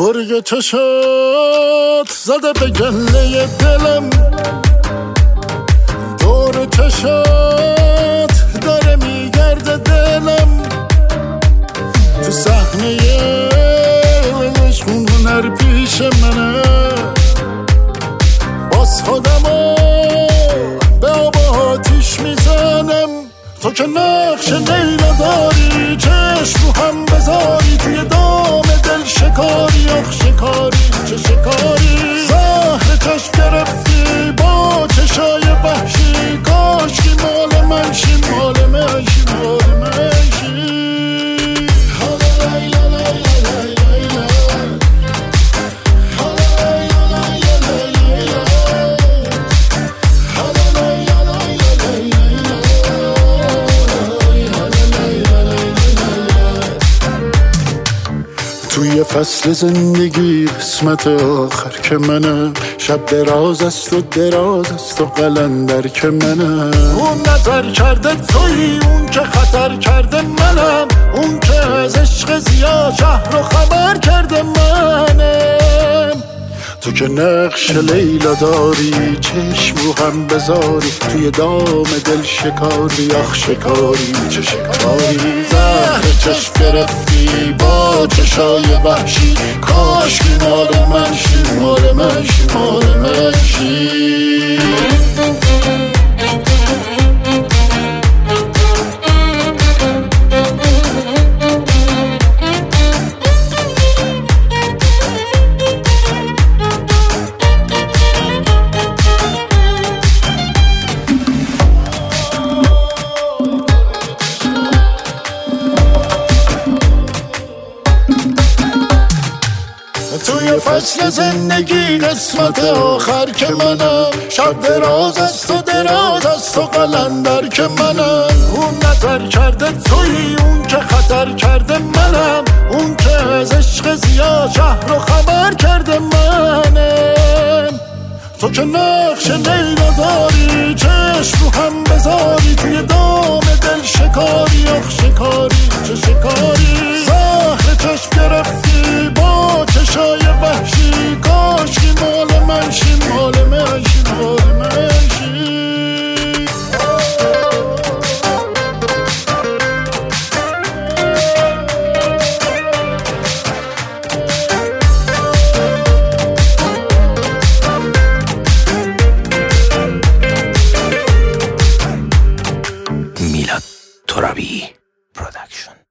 برگ چشات زده به گله دلم، دور چشات داره میگرده دلم، تو صحنه عشق هنر پیش منه، باز خودمو به آب آتیش میزنم. تو که نقش لیلا داری، چشم رو هم بذاری، توی دام دل شکاری، آخ شکاری چه شکاری، زهر چشم گرفتی با چشای وحشی، کاشکی مال منشی، مال منشی، مال منشی. توی فصل زندگی قسمت آخر که منم، شب دراز است و دراز است و قلندر که منم. اون نظر کرده توی، اون که خطر کرده منم، اون که از عشق زیاد شهر رو خبر کرده منم. تو که نقش لیلا داری، چشم رو هم بذاری، توی دام دل شکاری، آخ شکاری چه شکاری، زهر چشم گرفتی با چشای وحشی، کاشکی مال منشی، مال منشی، مال منشی. توی فصل زندگی قسمت آخر که منم، شب دراز است و دراز است و قلندر که منم. اون نظر کرده توی، اون که خطر کرده منم، اون که از عشق زیاد شهر رو خبر کرده منم. تو که نقش لیلا داری، چشم رو هم بذاری، توی دام دل شکاری، آخ شکاری چه شکاری، زهر چشم گرفتی با چشای وحشی، کاشکی مال منشی، مال منشی، مال منشی. میلاد ترابی پروداکشن.